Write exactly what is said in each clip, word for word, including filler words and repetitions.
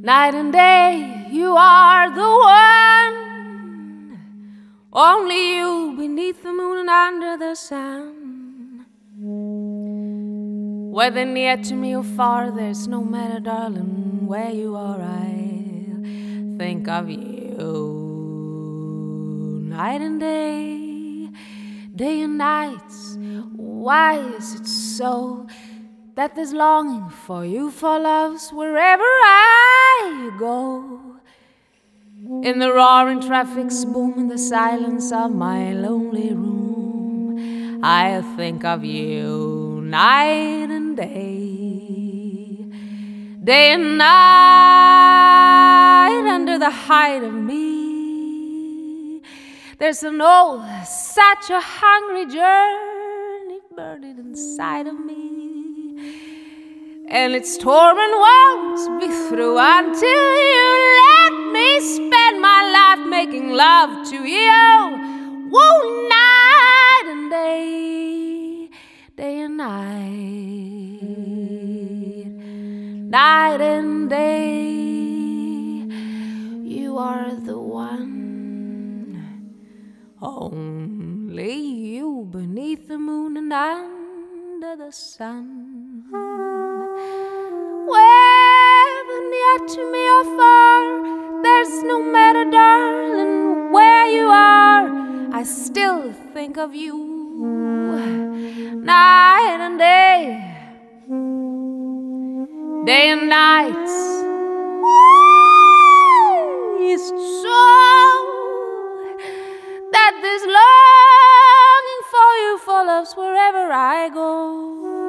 Night and day, you are the one. Only you beneath the moon and under the sun. Whether near to me or far, there's no matter, darling, where you are, I'll think of you. Night and day, day and nights. Why is it so that there's longing for you, for loves wherever I go? In the roaring traffic's boom, in the silence of my lonely room, I think of you night and day, day and night. Under the height of me, there's an old, such a hungry journey burning inside of me. And its torment won't be through until you let me spend my life making love to you. Whoa, night and day, day and night, night and day. You are the one, only you beneath the moon and under the sun. Whether near to me or far, there's no matter, darling, where you are, I still think of you night and day, day and night. It's so that there's longing for you, for loves wherever I go.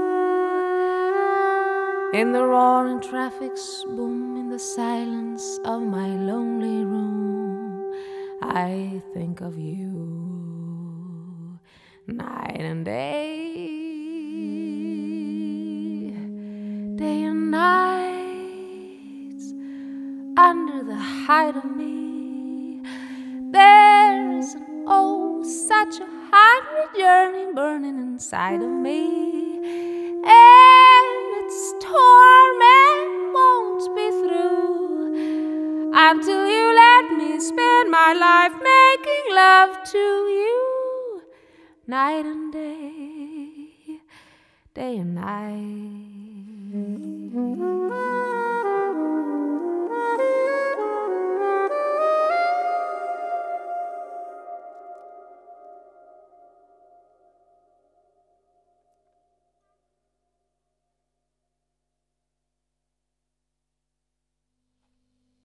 In the roaring traffic's boom, in the silence of my lonely room, I think of you night and day, day and night. Under the height of me, there's an oh, such a hungry journey burning inside of me. And its torment won't be through until you let me spend my life making love to you. Night and day, day and night.